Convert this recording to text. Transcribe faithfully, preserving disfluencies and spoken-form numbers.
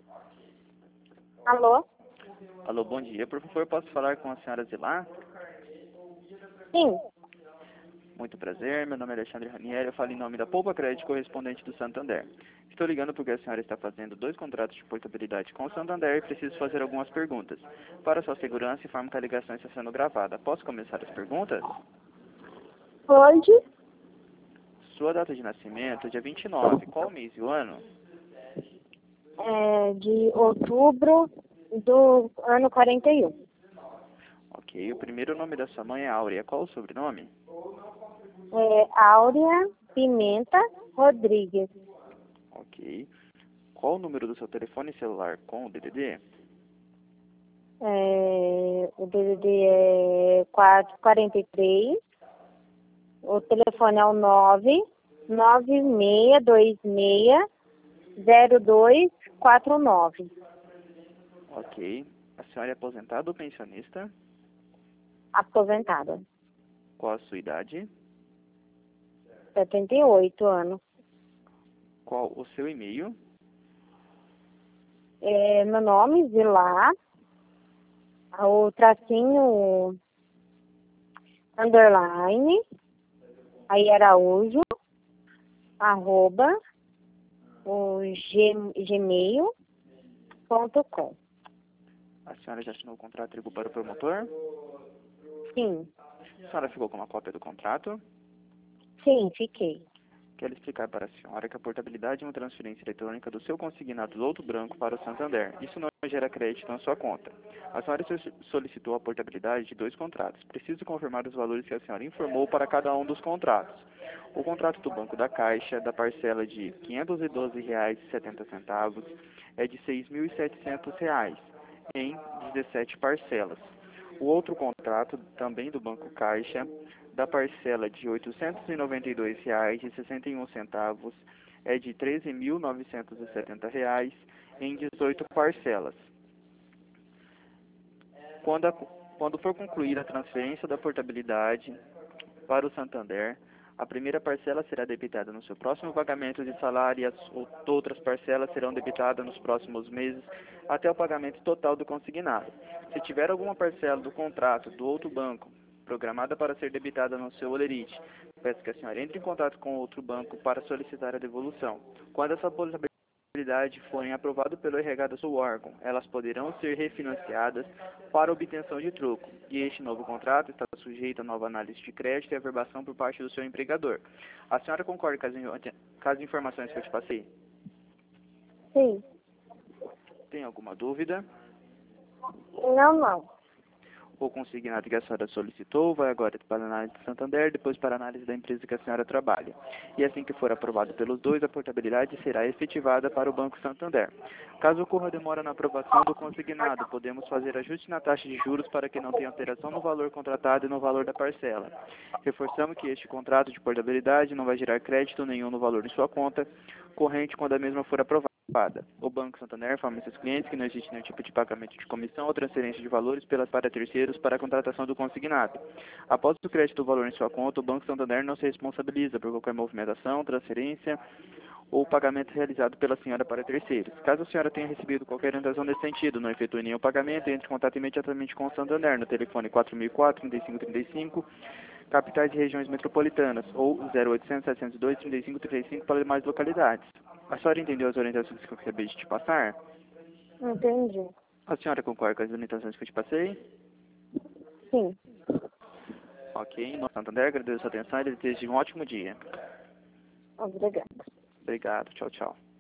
Alô? Alô, bom dia. Por favor, posso falar com a senhora Zilar? Sim. Muito prazer, meu nome é Alexandre Ranieri, eu falo em nome da Poupa Crédito correspondente do Santander. Estou ligando porque a senhora está fazendo dois contratos de portabilidade com o Santander e preciso fazer algumas perguntas. Para sua segurança, informo que a ligação está sendo gravada. Posso começar as perguntas? Pode? Sua data de nascimento é dia vinte e nove. Qual o mês e o ano? É de outubro do ano quarenta e um. Ok. O primeiro nome da sua mãe é Áurea. Qual o sobrenome? É Áurea Pimenta Rodrigues. Ok. Qual o número do seu telefone celular com o D D D? É, o D D D é quatro quarenta e três. O telefone é o nove nove seis dois seis zero dois quatro nove. Ok. A senhora é aposentada ou pensionista? Aposentada. Qual a sua idade? setenta e oito anos. Qual o seu e-mail? É, meu nome, Zilar. O tracinho underline. Aí Araújo. Arroba. O gmail ponto com. A senhora já assinou o contrato de tributo para o promotor? Sim. A senhora ficou com uma cópia do contrato? Sim, fiquei. Quero explicar para a senhora que a portabilidade é uma transferência eletrônica do seu consignado do Outro Branco para o Santander. Isso não gera crédito na sua conta. A senhora solicitou a portabilidade de dois contratos. Preciso confirmar os valores que a senhora informou para cada um dos contratos. O contrato do Banco da Caixa, da parcela de quinhentos e doze reais e setenta centavos, é de seis mil e setecentos reais, em dezessete parcelas. O outro contrato, também do Banco Caixa, da parcela de oitocentos e noventa e dois reais e sessenta e um centavos, é de treze mil novecentos e setenta reais, em dezoito parcelas. Quando, a, quando for concluída a transferência da portabilidade para o Santander, a primeira parcela será debitada no seu próximo pagamento de salário e as outras parcelas serão debitadas nos próximos meses até o pagamento total do consignado. Se tiver alguma parcela do contrato do outro banco programada para ser debitada no seu holerite, peço que a senhora entre em contato com outro banco para solicitar a devolução. Quando essa portabilidade forem aprovada pelo R H do seu órgão, elas poderão ser refinanciadas para obtenção de troco, e este novo contrato está sujeito a nova análise de crédito e averbação por parte do seu empregador. A senhora concorda com as, com as informações que eu te passei? Sim. Tem alguma dúvida? Não, não. O consignado que a senhora solicitou vai agora para a análise do Santander, depois para a análise da empresa que a senhora trabalha. E assim que for aprovado pelos dois, a portabilidade será efetivada para o Banco Santander. Caso ocorra demora na aprovação do consignado, podemos fazer ajuste na taxa de juros para que não tenha alteração no valor contratado e no valor da parcela. Reforçamos que este contrato de portabilidade não vai gerar crédito nenhum no valor de sua conta corrente quando a mesma for aprovada. O Banco Santander informa seus clientes que não existe nenhum tipo de pagamento de comissão ou transferência de valores pelas para terceiros para a contratação do consignado. Após o crédito do valor em sua conta, o Banco Santander não se responsabiliza por qualquer movimentação, transferência ou pagamento realizado pela senhora para terceiros. Caso a senhora tenha recebido qualquer orientação nesse sentido, não efetue nenhum pagamento, entre em contato imediatamente com o Santander no telefone quatro mil e quatro, trinta e cinco trinta e cinco, capitais e regiões metropolitanas, ou zero oitocentos, setecentos e dois, trinta e cinco trinta e cinco para demais localidades. A senhora entendeu as orientações que eu acabei de te passar? Entendi. A senhora concorda com as orientações que eu te passei? Sim. Ok, no Santander, agradeço a sua atenção e desejo um ótimo dia. Obrigada. Obrigado, tchau, tchau.